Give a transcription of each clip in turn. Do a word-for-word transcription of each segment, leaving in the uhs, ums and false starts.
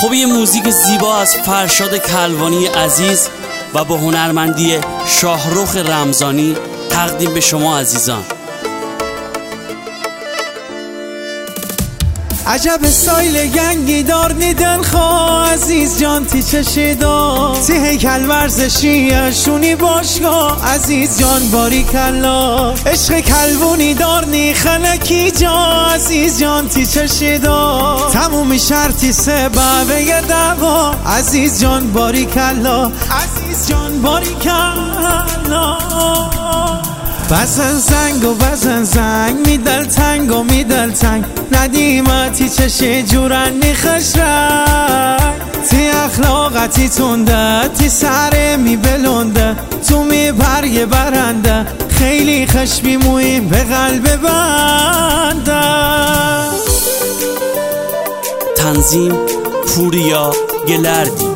خب یه موزیک زیبا از فرشاد کلوانی عزیز و با هنرمندی شاهرخ رمضانی تقدیم به شما عزیزان. عجب استایل گنگی دار نیدن خواه عزیز جان تی چشیدا تی هیکل ورزشی شونی باشگاه عزیز جان باری کلا عشق کلبونی دار نی خلکی جا عزیز جان تی چشیدا تمومی شرطی سببه یه دوا عزیز جان باری کلا عزیز جان باری کلا بزن زنگ و بزن زنگ میدل تنگ و میدل تنگ ندیمتی چشه جورنی خشرک تی اخلاقتی تونده تی سره میبلنده تو میبرگ برنده خیلی خشمی موی به قلب بنده. تنظیم پوریا گلردی.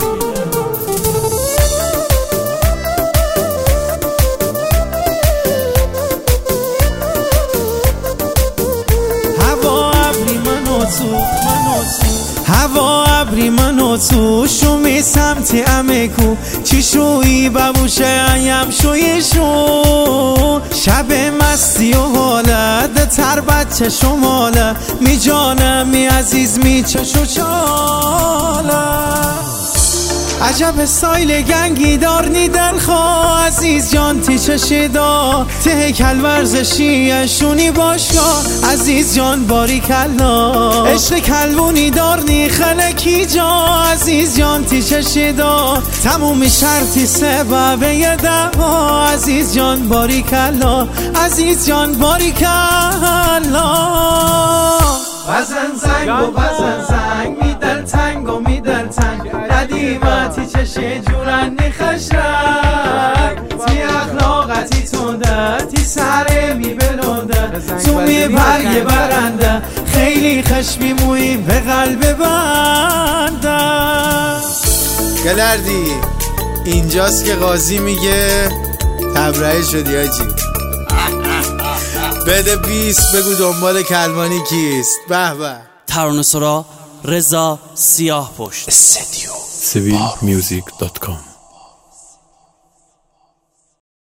هوا ابری منو تو شومی سمتی امکو چی شویی ببوشه ایم شوی شو شب مستی و حالت تر بچه شماله می جانم می عزیز می چشو چاله عجب استایل گنگی دار نیدن خواه عزیز جان تی چشیدا تی هیکل ورزشی شونی باشگاه عزیز جان باری کلا عشق کلبونی دار نی خلکی جا عزیز جان تی چشیدا تمومی شرطی سببه یه دوا عزیز جان باری کلا عزیز جان باری کلا بزن زنگ و بزن زنگ میدل تنگ و میدل تنگ ندیمتی چشه جورنی خشرک تی اخلاقتی تونده تی سره میبلنده تو میبرگ برنده خیلی خشمی موی به قلب بنده. گلردی اینجاست که قاضی میگه تبرئه شدی آجی. بده بیست بگو دنبال کلوانی کیست. به به. ترانه سرا رضا سیاه پشت. سیویل میوزیک دات کام